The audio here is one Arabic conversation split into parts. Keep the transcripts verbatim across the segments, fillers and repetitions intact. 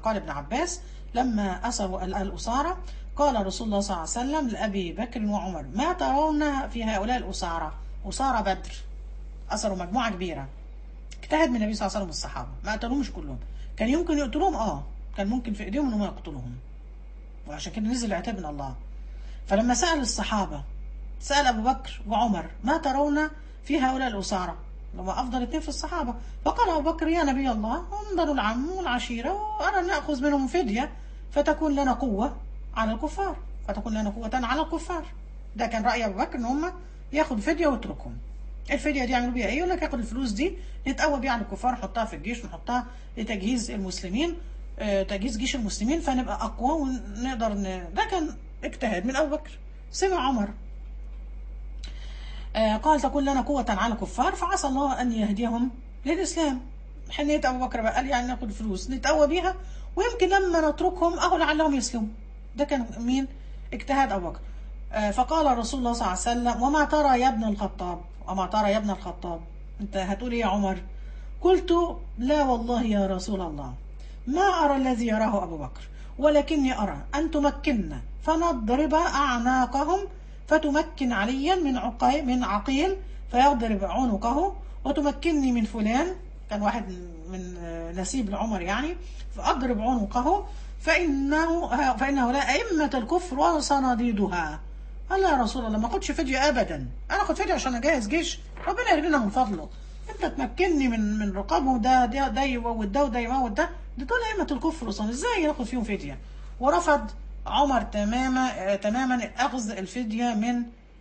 قال ابن عباس لما أسروا الأسارة قال رسول الله صلى الله عليه وسلم لأبي بكر وعمر ما ترون في هؤلاء الأسارة؟ أسارة بدر أسروا مجموعة كبيرة. اجتهد من النبي صلى الله عليه وسلم والصحابة، ما قتلوهمش كلهم. كان يمكن يقتلوهم، اه كان ممكن في ايديهم انهم يقتلوهم، وعشان كده نزل العتاب من الله. فلما سأل الصحابة، سأل أبو بكر وعمر ما ترون في هؤلاء الأسارة؟ لما أفضل اثنين في الصحابة. فقال أبو بكر يا نبي الله انظروا العم والعشيرة وأنا نأخذ منهم فدية فتكون لنا قوة على الكفار، فتكون لنا قوة على الكفار. ده كان رأي أبو بكر، إن هم ياخد فدية ويتركهم. الفدية دي يعملوا بيها إيه؟ يقول لك ياخد الفلوس دي نتقوى بيها على الكفار، نحطها في الجيش ونحطها لتجهيز المسلمين، آه تجهيز جيش المسلمين، فنبقى أقوى ونقدر ن... ده كان اجتهاد من أبو بكر. سمع عمر آه قال تكون لنا قوة على الكفار، فعسى الله أن يهديهم للإسلام. حنية أبو بكر بقى قال يعني ناخد فلوس نتقوى بيها، ويمكن لما نتركهم أهو لعلهم يسلموا. ده كان مين؟ اجتهاد أبو بكر. آه فقال رسول الله صلى الله عليه وسلم وما ترى يا ابن الخطاب؟ وما ترى يا ابن الخطاب؟ أنت هتقول إيه يا عمر؟ قلت لا والله يا رسول الله ما أرى الذي يراه أبو بكر، ولكني أرى أن تمكننا فنضرب أعناقهم، فتمكن عليا من عقيل من عقيل فيضرب عنقه، وتمكنني من فلان، كان واحد من نسيب العمر يعني، فأضرب عنقه، فإنه فإنه لا أئمة الكفر وصناديدها. قال يا رسول الله ما أخدش فدية أبدا، أنا أخد فدية عشان أجهز جيش، ربنا يهدينا من فضله. أنت تمكنني من من رقابه، ده ده ده يموت ده وده يموت ده، ده دول أئمة الكفر وصناديد، إزاي ياخد فيهم فدية؟ ورفض عمر تماما تماما أخذ الفدية من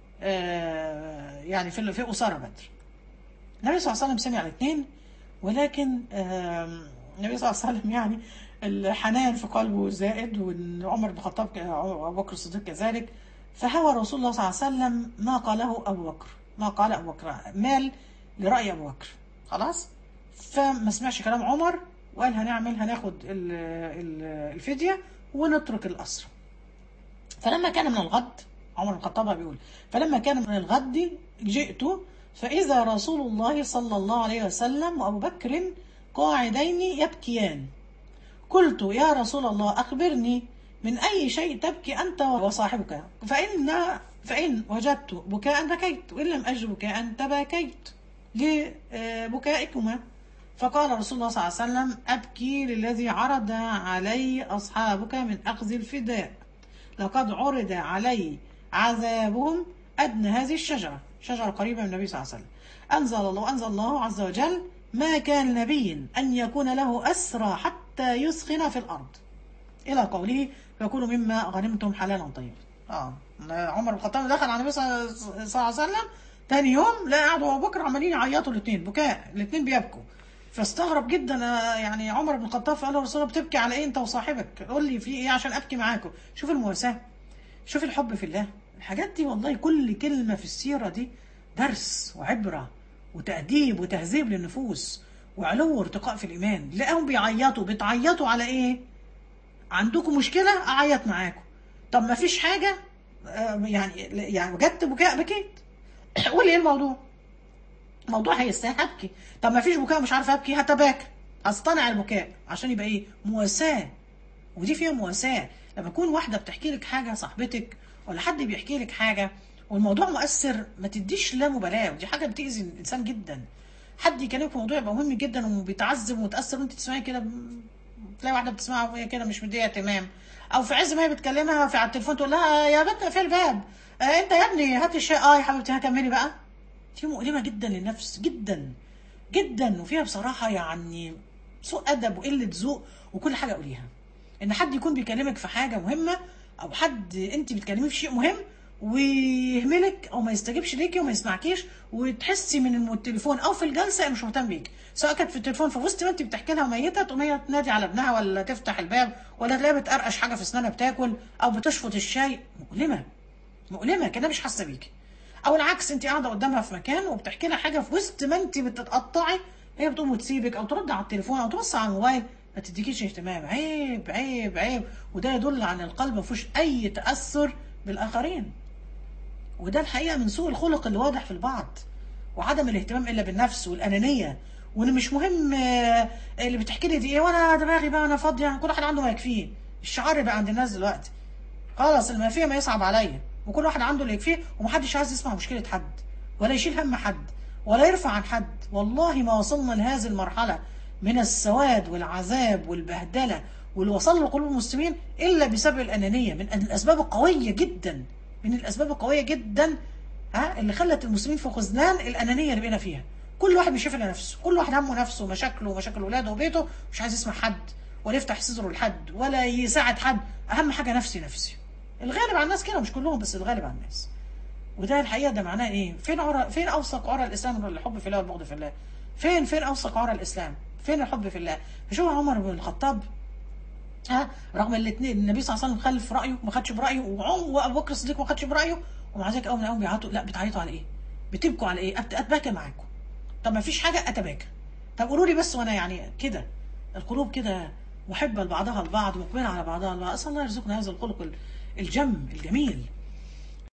آه يعني في في أسارة بدر. النبي صلى الله عليه وسلم سمع الاثنين، ولكن آه النبي صلى الله عليه وسلم يعني الحنان في قلبه زائد، وان عمر بن الخطاب وابو بكر الصديق كذلك، فهوى رسول الله صلى الله عليه وسلم ما قاله ابو بكر، ما قال ابو بكر، مال لراي ابو بكر خلاص، فما سمعش كلام عمر وقال هنعمل هناخد الفديه ونترك الاسر. فلما كان من الغد، عمر بن الخطاب بيقول فلما كان من الغد جئت فاذا رسول الله صلى الله عليه وسلم وابو بكر قاعدين يبكيان. قلت يا رسول الله أخبرني من أي شيء تبكي أنت وصاحبك، فإن فإن وجدت بكاء بكيت، وإن لم أجد بكاء تباكيت لبكائكما. فقال رسول الله صلى الله عليه وسلم أبكي للذي عرض علي أصحابك من أخذ الفداء، لقد عرض علي عذابهم أدنى هذه الشجرة، شجرة قريبة من النبي صلى الله عليه وسلم. أنزل الله أنزل الله عز وجل ما كان نبي أن يكون له أسرى حتى يسخن في الأرض، إلى قوله فكلوا مما غنمتم حلالا طيبا. آه عمر بن الخطاب دخل على النبي صلى الله عليه وسلم تاني يوم، لا قعدوا أبو بكر عمالين يعيطوا الاثنين بكاء، الاثنين بيبكوا، فاستغرب جدا يعني عمر بن الخطاب، فقال له رسول الله بتبكي على إيه أنت وصاحبك؟ قول لي في إيه عشان أبكي معاكم. شوف المواساة، شوف الحب في الله، الحاجات دي والله كل كلمة في السيرة دي درس وعبرة وتأديب وتهذيب للنفوس وعلو ارتقاء في الإيمان. لقاهم بيعيطوا، بتعيطوا على إيه؟ عندكم مشكلة أعيط معاكم، طب ما فيش حاجة يعني يعني وجدت بكاء بكيت، قول إيه الموضوع؟ الموضوع هيستاهل أبكي، طب ما فيش بكاء مش عارف أبكي، هتباكى، أصطنع البكاء عشان يبقى إيه؟ مواساة. ودي فيها مواساة، لما تكون واحدة بتحكي لك حاجة، صاحبتك ولا حد بيحكي لك حاجة والموضوع مؤثر، ما تديش لا مبالاة، ودي حاجة بتأذي الإنسان جدا. حد يكلمك في موضوع يبقى مهم جدا وبيتعذب ومتأثر وانت تسمعي كده، تلاقي واحدة بتسمعها وهي كده مش مدية اهتمام، او في عز ما هي بتكلمها في على التليفون تقول لها يا بنت في الباب، آه انت يا ابني هات الشاي، اه يا حبيبتي هكملي بقى. دي مؤلمة جدا للنفس جدا جدا، وفيها بصراحة يعني سوء أدب وقلة ذوق وكل حاجة قوليها. ان حد يكون بيكلمك في حاجة مهمة، او حد انت بتكلميه في شيء مهم ويهملك او ما يستجيبش ليكي وما يسمعكيش، وتحسي من التليفون او في الجلسه مش مهتم بيك، سواء كانت في التليفون في وسط ما انت بتحكي لها ميته تقوم هي تنادي على ابنها، ولا تفتح الباب، ولا تلاقيها بتقرقش حاجه في اسنانها بتاكل، او بتشفط الشاي. مؤلمه مؤلمه كده مش حاسه بيكي. او العكس، انت قاعده قدامها في مكان وبتحكي لها حاجه في وسط ما انت بتتقطعي، هي بتقوم وتسيبك او ترد على التليفون او تبص على الموبايل، ما تديكيش اهتمام. عيب عيب عيب، وده يدل على القلب ما فيهوش اي تاثر بالاخرين، وده الحقيقة من سوء الخلق اللي واضح في البعض، وعدم الاهتمام إلا بالنفس والأنانية وان مش مهم آه، اللي بتحكي لي دي ايه، وانا دماغي بقى انا فاضيه، كل واحد عنده ما يكفيه. الشعار بقى عند الناس دلوقتي خلاص، اللي ما فيه ما يصعب عليا، وكل واحد عنده اللي يكفيه، ومحدش عايز يسمع مشكله حد، ولا يشيل هم حد، ولا يرفع عن حد. والله ما وصلنا لهذه المرحله من السواد والعذاب والبهدله واللي وصل له قلوب المسلمين الا بسبب الانانيه، من الاسباب القويه جدا، من الاسباب القويه جدا ها اللي خلت المسلمين في خذلان الانانيه اللي بقينا فيها. كل واحد بيشوف الا نفسه، كل واحد همه نفسه ومشاكله ومشاكل اولاده وبيته، مش عايز يسمع حد ولا يفتح صدره لحد ولا يساعد حد. اهم حاجه نفسي نفسي. الغالب على الناس كده، مش كلهم بس الغالب على الناس. وده الحقيقه ده معناه ايه؟ فين عرى، فين اوثق عرى الاسلام من الحب في الله والبغض في الله؟ فين فين اوثق عرى الاسلام؟ فين الحب في الله؟ فشوف عمر بن الخطاب ها، رغم الاثنين النبي صلى الله عليه وسلم خلف رايه ما خدش برايه، وعم وابو بكر الصديق ما خدش برايه، ومع ذلك اول من اول بيعيطوا. لا بتعيطوا على ايه؟ بتبكوا على ايه؟ أت- اتباكى معاكم. طب ما فيش حاجه اتباكى. طب قولوا لي بس، وانا يعني كده القلوب كده محبه لبعضها البعض، مقبله على بعضها البعض. اسال الله يرزقنا هذا الخلق ال- الجم الجميل.